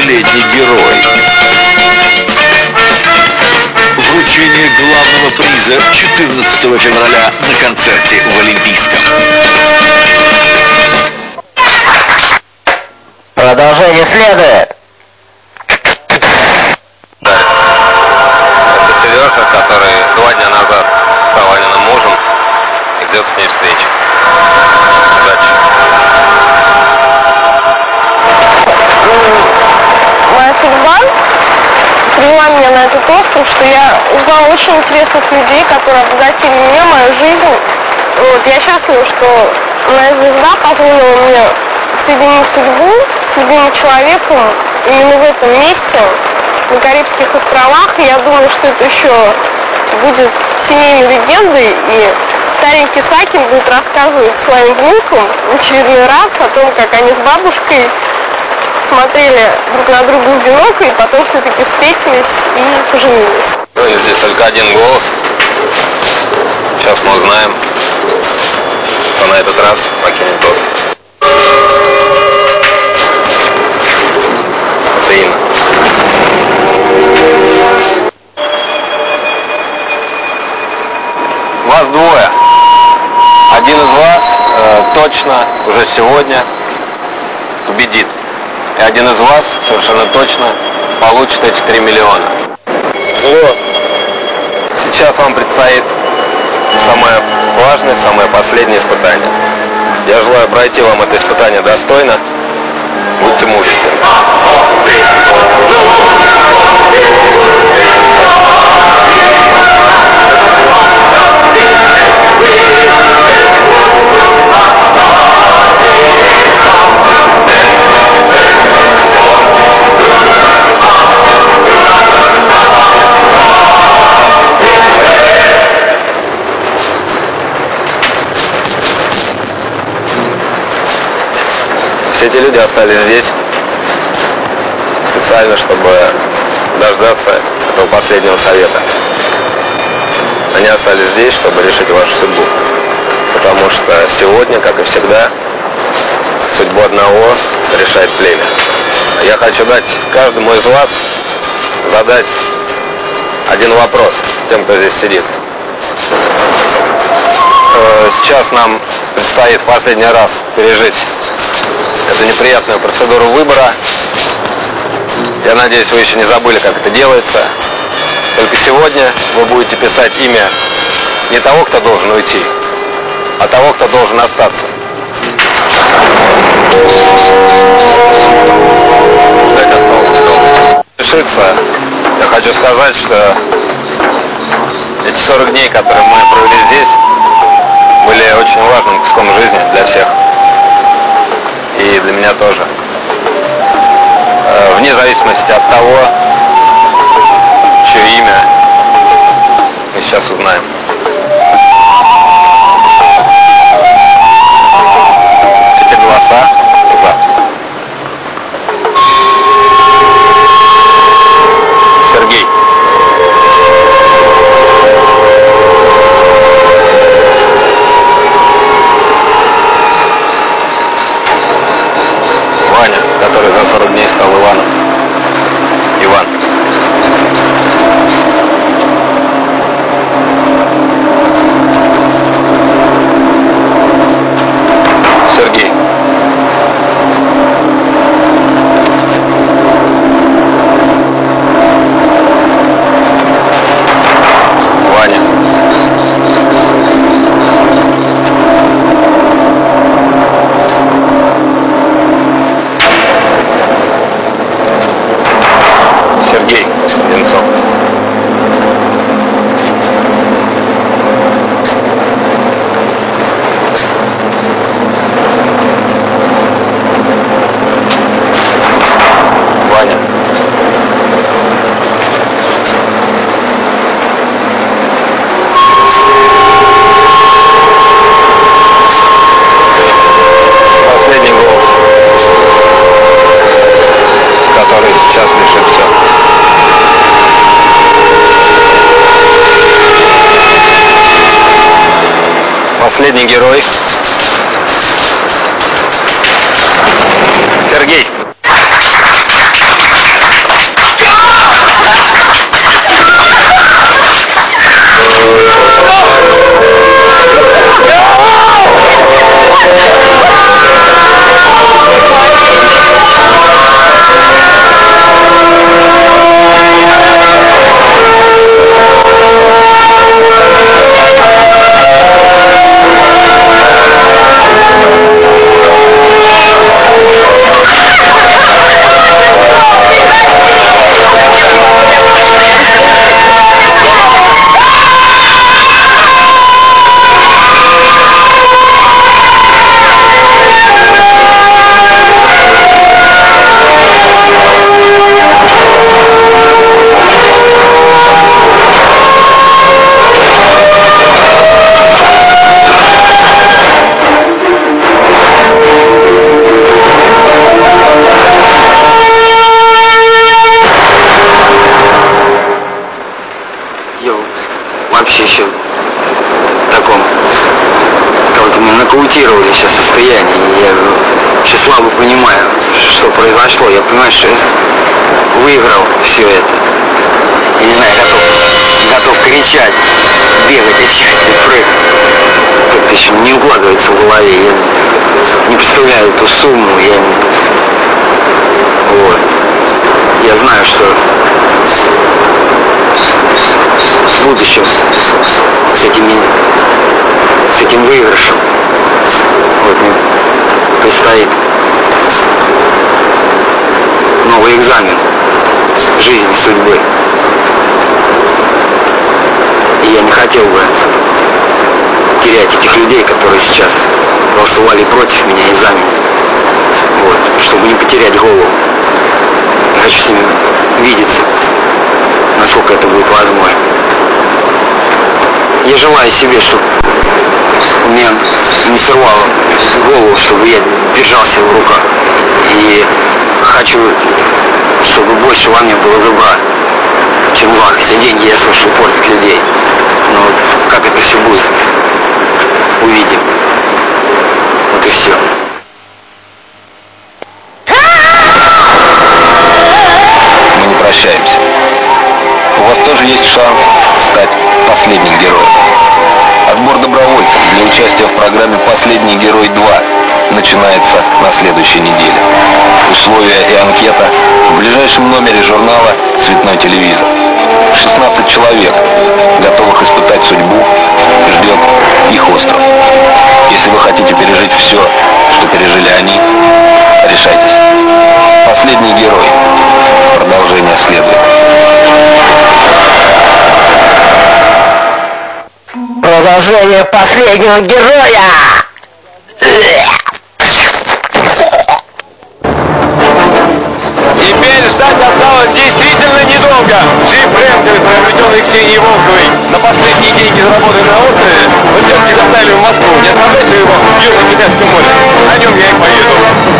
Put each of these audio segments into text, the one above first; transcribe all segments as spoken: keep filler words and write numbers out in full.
Последний герой. Вручение главного приза четырнадцатого февраля на концерте в Олимпийском. Продолжение следует. Да. Это Сережа, который два дня назад стал Аниным мужем и ждет с ней встречи. Удачи. Моя судьба привела меня на этот остров, что я узнала очень интересных людей, которые обогатили меня, мою жизнь. Вот, я счастлива, что моя звезда позволила мне соединить судьбу с любимым человеком именно в этом месте, на Карибских островах. И я думаю, что это еще будет семейной легендой, и старенький Сакин будет рассказывать своим внукам в очередной раз о том, как они с бабушкой смотрели друг на друга в бинокль, и потом все-таки встретились и поженились. Здесь только один голос. Сейчас мы узнаем, кто на этот раз покинет остров. Это Инна. Вас двое. Один из вас э, точно уже сегодня победит. И один из вас совершенно точно получит эти три миллиона. Зло. Сейчас вам предстоит самое важное, самое последнее испытание. Я желаю пройти вам это испытание достойно. Будьте мужественны. Все эти люди остались здесь специально, чтобы дождаться этого последнего совета. Они остались здесь, чтобы решить вашу судьбу. Потому что сегодня, как и всегда, судьбу одного решает племя. Я хочу дать каждому из вас задать один вопрос тем, кто здесь сидит. Сейчас нам предстоит в последний раз пережить эту неприятную процедуру выбора. Я надеюсь, вы еще не забыли, как это делается. Только сегодня вы будете писать имя не того, кто должен уйти, а того, кто должен остаться. Ждать осталось недолго. Решиться, я хочу сказать, что эти сорок дней, которые мы провели здесь, были очень важным куском жизни для всех. И для меня тоже. Вне зависимости от того, чье имя мы сейчас узнаем. Эти голоса за. Сергей. Ваня, который за сорок дней стал Иваном. Иван. Сергей. Ваня. Сергей Венцов. Ваня. Последний голос, который сейчас решит все. Последний герой. Сергей. понимаю, что произошло. Я понимаю, что я выиграл все это. Я не знаю, готов, готов кричать, бегать от счастья, прыгать. Как-то еще не укладывается в голове. Я не представляю эту сумму. Я, вот. Я знаю, что в будущем с этим, с этим выигрышем вот мне предстоит новый экзамен жизни, судьбы. И я не хотел бы терять этих людей, которые сейчас голосовали против меня и за меня. Вот. Чтобы не потерять голову. Я хочу с ними видеться, насколько это будет возможно. Я желаю себе, чтобы меня не сорвало голову, чтобы я держался в руках. И хочу, чтобы больше во мне было добра, чем зла. Хотя деньги, я слышу, портят людей. Но как это все будет, увидим. Вот и все. Мы не прощаемся. У вас тоже есть шанс стать последним героем. Отбор добровольцев для участия в программе «Последний герой два» начинается на следующей неделе. Условия и анкета в ближайшем номере журнала «Цветной телевизор». шестнадцать человек, готовых испытать судьбу, ждет их остров. Если вы хотите пережить все, что пережили они, решайтесь. «Последний герой». Продолжение следует. Продолжение «Последнего героя». Теперь ждать осталось действительно недолго. Джип Рэмблер, приобретенный Ксенией Волковой на последние деньги, заработанные на острове, мы все-таки доставили в Москву. Не оставляйте его в Южно-Китайском море. На нем я и поеду.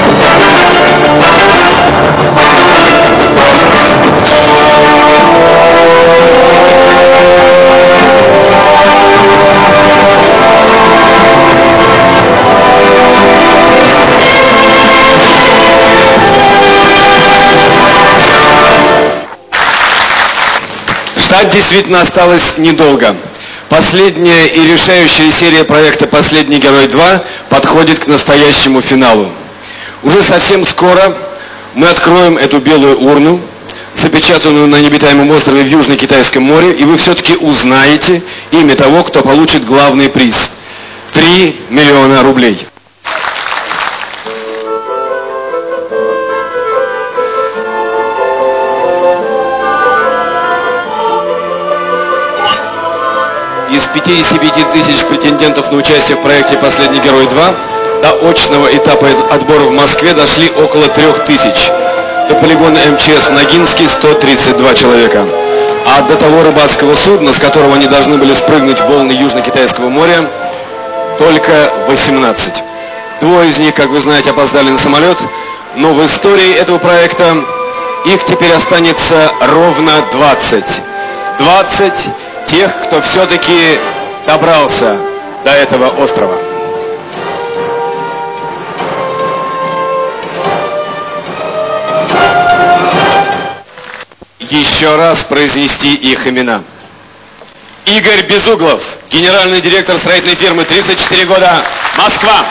Ждать действительно осталось недолго. Последняя и решающая серия проекта «Последний герой два» подходит к настоящему финалу. Уже совсем скоро мы откроем эту белую урну, запечатанную на необитаемом острове в Южно-Китайском море, и вы все-таки узнаете имя того, кто получит главный приз – три миллиона рублей. Из пятидесяти пяти тысяч претендентов на участие в проекте «Последний герой два» до очного этапа отбора в Москве дошли около трех тысяч. До полигона эм че эс Ногинский сто тридцать два человека. А до того рыбацкого судна, с которого они должны были спрыгнуть в волны Южно-Китайского моря, только восемнадцать. Двое из них, как вы знаете, опоздали на самолет, но в истории этого проекта их теперь останется ровно двадцать. двадцать тех, кто все-таки добрался до этого острова. Еще раз произнести их имена. Игорь Безуглов, генеральный директор строительной фирмы, тридцать четыре года, Москва.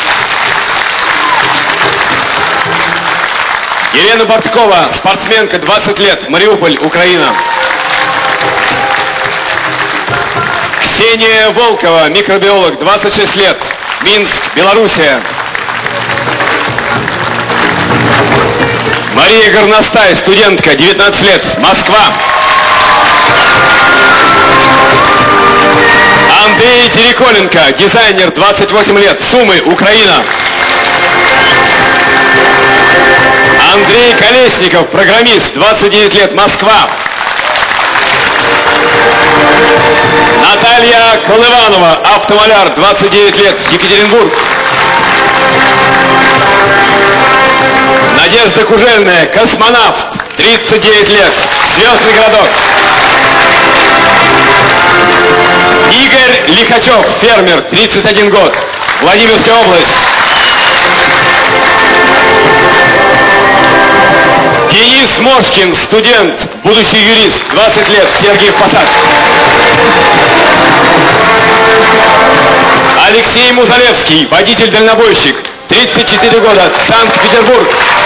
Елена Борткова, спортсменка, двадцать лет, Мариуполь, Украина. Ксения Волкова, микробиолог, двадцать шесть лет, Минск, Белоруссия. Мария Горностай, студентка, девятнадцать лет, Москва. Андрей Тереколенко, дизайнер, двадцать восемь лет, Сумы, Украина. Андрей Колесников, программист, двадцать девять лет, Москва. Наталья Колыванова, автомаляр, двадцать девять лет, Екатеринбург. Надежда Кужельная, космонавт, тридцать девять лет, Звездный городок. Игорь Лихачев, фермер, тридцать один год, Владимирская область. Смошкин, студент, будущий юрист, двадцать лет, Сергиев Посад. Алексей Музалевский, водитель-дальнобойщик, тридцать четыре года, Санкт-Петербург.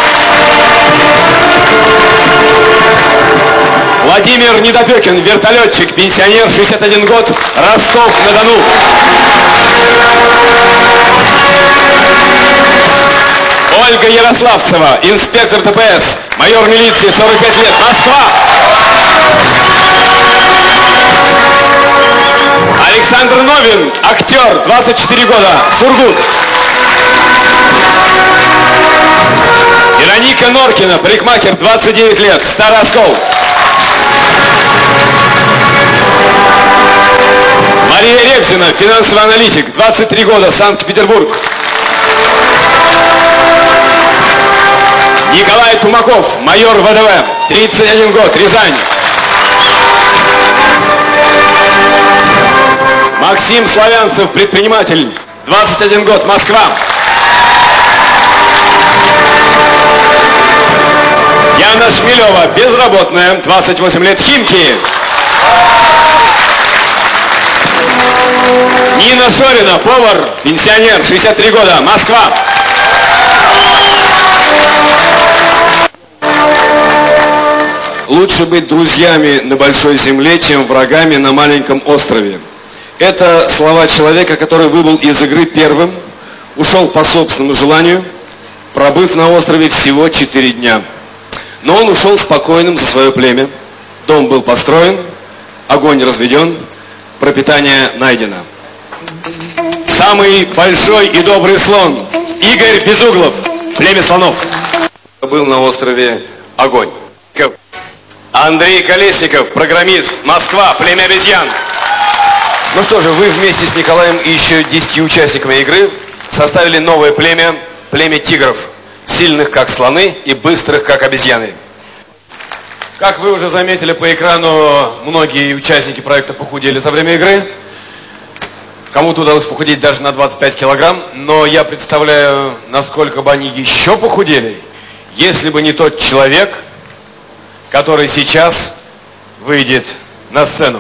Владимир Недопекин, вертолетчик, пенсионер, шестьдесят один год, Ростов-на-Дону. Ольга Ярославцева, инспектор ДПС, майор милиции, сорок пять лет, Москва. Александр Новин, актер, двадцать четыре года, Сургут. Вероника Норкина, парикмахер, двадцать девять лет, Старый Оскол. Мария Ревзина, финансовый аналитик, двадцать три года, Санкт-Петербург. Николай Тумаков, майор ВДВ, тридцать один год, Рязань. Максим Славянцев, предприниматель, двадцать один год, Москва. Яна Шмелева, безработная, двадцать восемь лет, Химки. Нина Шорина, повар, пенсионер, шестьдесят три года, Москва. Лучше быть друзьями на большой земле, чем врагами на маленьком острове. Это слова человека, который выбыл из игры первым, ушел по собственному желанию, пробыв на острове всего четыре дня. Но он ушел спокойным за свое племя. Дом был построен, огонь разведен, пропитание найдено. Самый большой и добрый слон Игорь Безуглов, племя слонов. Был на острове огонь. Андрей Колесников, программист, Москва, племя обезьян. Ну что же, вы вместе с Николаем и еще десятью участниками игры составили новое племя, племя тигров, сильных как слоны и быстрых как обезьяны. Как вы уже заметили по экрану, многие участники проекта похудели за время игры. Кому-то удалось похудеть даже на двадцать пять килограмм, но я представляю, насколько бы они еще похудели, если бы не тот человек, который сейчас выйдет на сцену.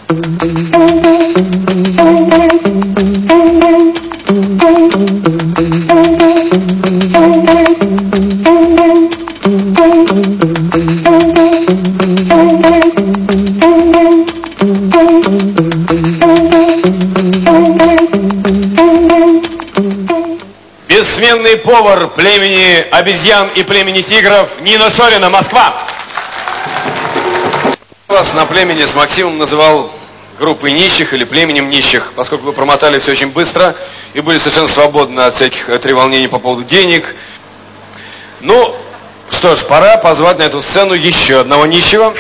Бессменный повар племени обезьян и племени тигров Нина Шорина, Москва. Вас на племени с Максимом называл группой нищих или племенем нищих, поскольку вы промотали все очень быстро и были совершенно свободны от всяких треволнений по поводу денег. Ну, что ж, пора позвать на эту сцену еще одного нищего.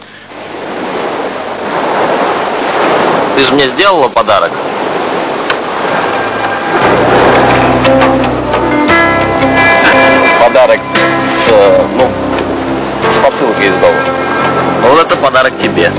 Ты же мне сделала подарок. Подарок с, ну, с посылкой из дома. Вот это подарок тебе.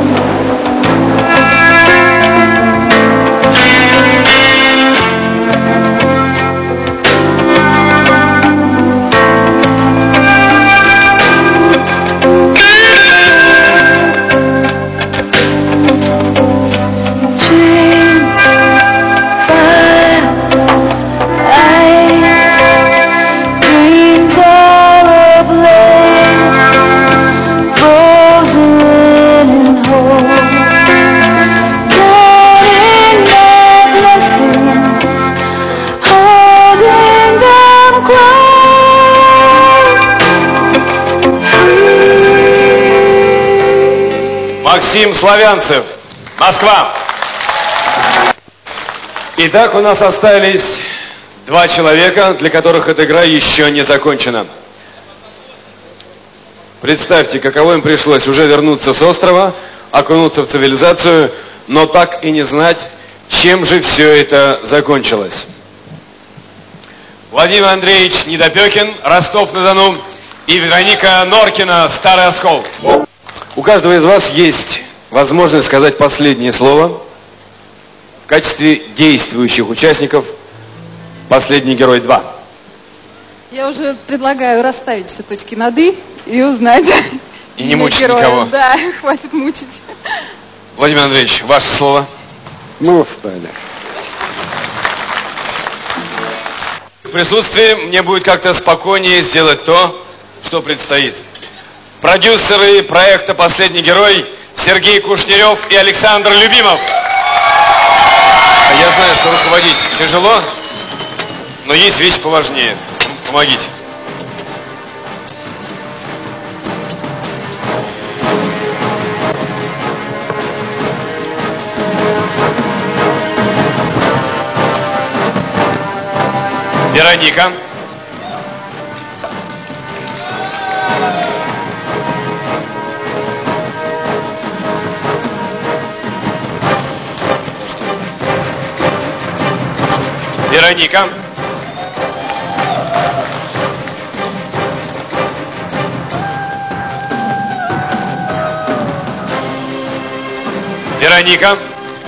Максим Славянцев, Москва. Итак, у нас остались два человека, для которых эта игра еще не закончена. Представьте, каково им пришлось уже вернуться с острова, окунуться в цивилизацию, но так и не знать, чем же все это закончилось. Владимир Андреевич Недопекин, Ростов-на-Дону, и Вероника Норкина, Старый Оскол. У каждого из вас есть возможность сказать последнее слово в качестве действующих участников «Последний герой два». Я уже предлагаю расставить все точки над «и» и узнать. И не мучить героя. никого. Да, хватит мучить. Владимир Андреевич, ваше слово. Мы устали. В присутствии мне будет как-то спокойнее сделать то, что предстоит. Продюсеры проекта «Последний герой» Сергей Кушнерев и Александр Любимов. Я знаю, что руководить тяжело, но есть вещи поважнее. Помогите. Вероника. Вероника. Вероника.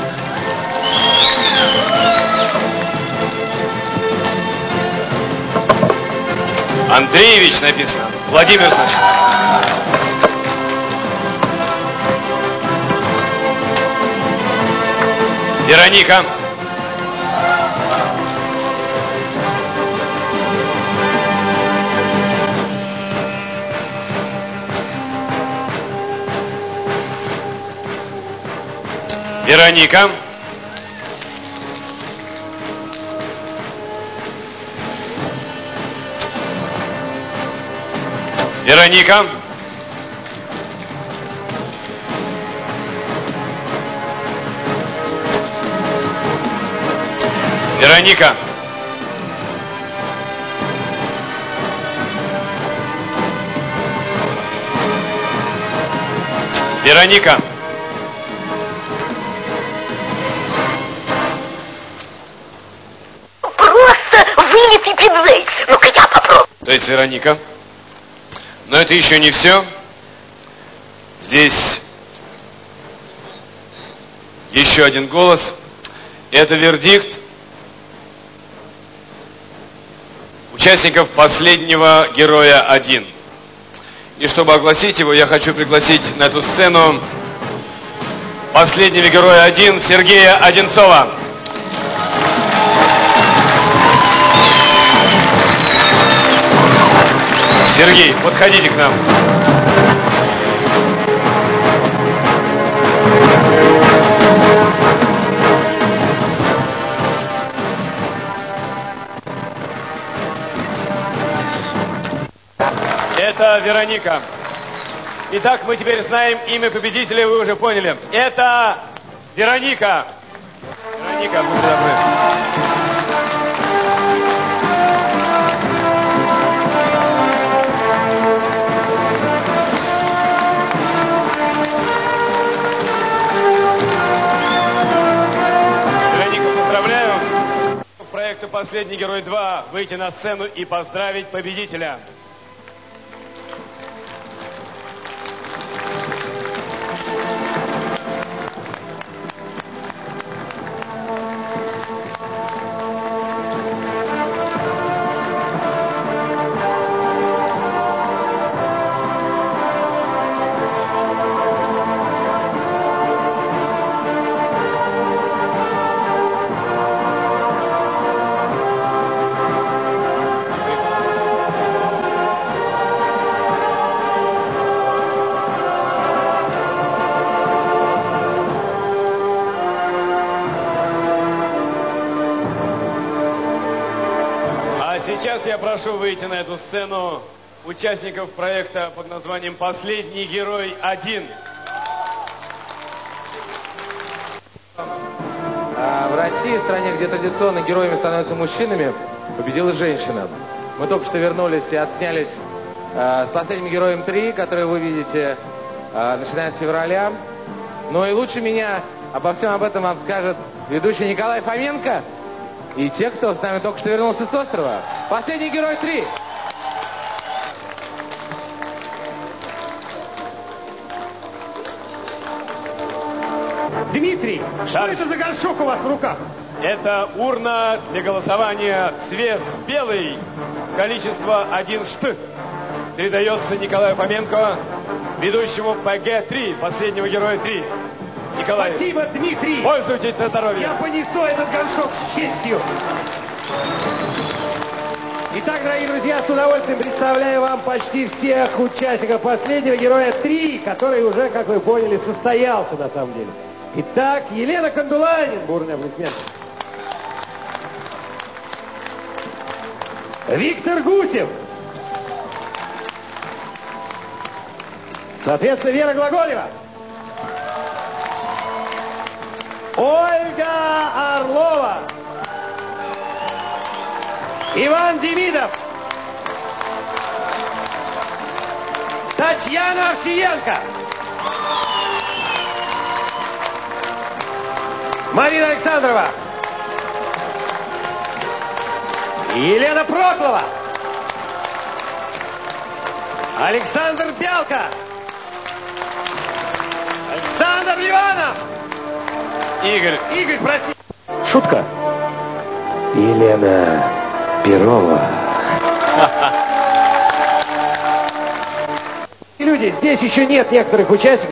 Андреевич написано. Владимир, значит. Вероника. Вероника. Вероника. Вероника. Вероника. Просто вылитый пиццей. Ну-ка я попробую. То есть Вероника. Но это еще не все. Здесь еще один голос. Это вердикт участников «Последнего героя один». И чтобы огласить его, я хочу пригласить на эту сцену «Последнего героя один» Сергея Одинцова. Сергей, подходите к нам. Это Вероника. Итак, мы теперь знаем имя победителя, вы уже поняли. Это Вероника. Вероника, будьте добры. Проекту «Последний герой два» выйти на сцену и поздравить победителя. Сейчас я прошу выйти на эту сцену участников проекта под названием «Последний герой один». В России, стране, где традиционно героями становятся мужчинами, победила женщина. Мы только что вернулись и отснялись с «Последним героем три», который вы видите, начиная с февраля. Ну и лучше меня обо всем об этом вам скажет ведущий Николай Фоменко и те, кто с нами только что вернулся с острова. «Последний герой три». Дмитрий, что это за горшок у вас в руках? Это урна для голосования, цвет белый, количество один шт. передается Николаю Фоменко, ведущему П Г три, последнего героя три. Николай, спасибо, Дмитрий. Пользуйтесь на здоровье. Я понесу этот горшок с честью. Итак, дорогие друзья, с удовольствием представляю вам почти всех участников последнего героя три, который уже, как вы поняли, состоялся на самом деле. Итак, Елена Кандуланин, бурные аплодисменты. Виктор Гусев. Соответственно, Вера Глаголева. Ольга Орлова. Иван Демидов. Татьяна Овсиенко. Марина Александрова. Елена Проклова. Александр Бялка. Александр Ливанов. Игорь. Игорь, прости. Шутка. Елена Перова. Люди, здесь еще нет некоторых участников.